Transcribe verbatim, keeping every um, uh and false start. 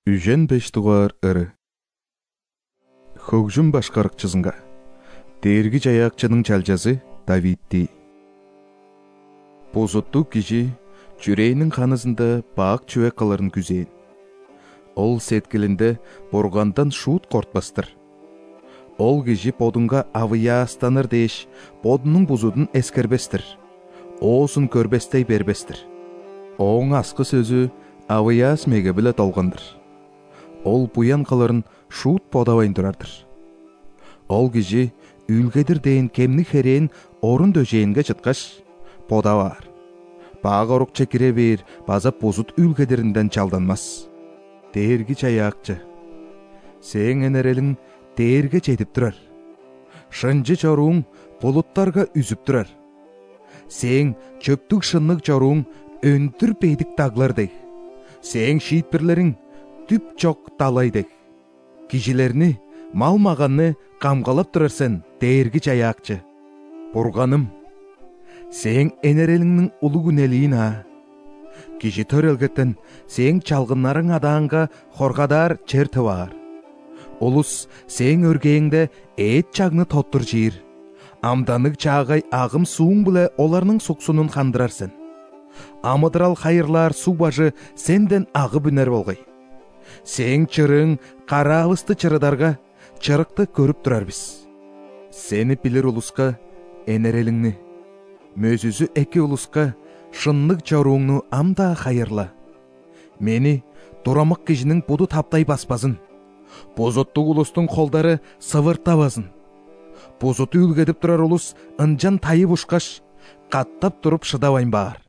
Үжен бештугар ыры. Хөгжүн башкарыкчысынга. Дээрги жаякчының чалжасы Давидти. Бозотту киши чүрейнин ханысында баак чүвек каларын күзейин. Ол сеткилинде боргандан шуут кортпастыр. Ол киши бодунга авыяастаныр деш, бодунун бузудун эскербестир. Оосун көрбестей бербестир. Оң аскы сөзү авыяас меге биле толгондыр. Ол буян каларын шуут подабайн турардыр. Ол киши үлгедир дейин кемни херейин орун дөжейинге чыткаш, подабар. Баага орукча кире бер, база бузут үлгедиринден чалданмас. Дээрги чаякчы. Сең энерелиң дээрге жетип турар. Шынжы чоруң булуттарга үзүп турар. Сең чөптүк шыннык чоруң өндүр бейдик таглардей. Сең шиитпирлериң түп чок талайдек. Кишилерни, мал маганны камгалап турарсен, дээрги чаякчы. Бурганым, сең энерелиңнин улуу күнелиин а. Киши төрөлгөттен сең чалгыннарың адаанга хоргадар черти бар. Улус сең өргейиңде эт чагны тоттур жиир. Амданык чаагай агым сууң биле оларның суксунун хандырарсен. Амыдырал хайырлар суу бажы сенден агы бүнер болгай. Сең чырың карабысты чырыдарга чырыкты көрүп турарбыз. Сени билир улуска энерелиңни, мөзүзү эки улуска шыннык чорууңну амда хайырла. Мени турамык кишинин буду таптай баспазын. Бозоттук улустун колдары сывыртабазын. Бозоту үлгедип турар улус ынжан тайып ушкаш, каттап туруп шыдабайн баар.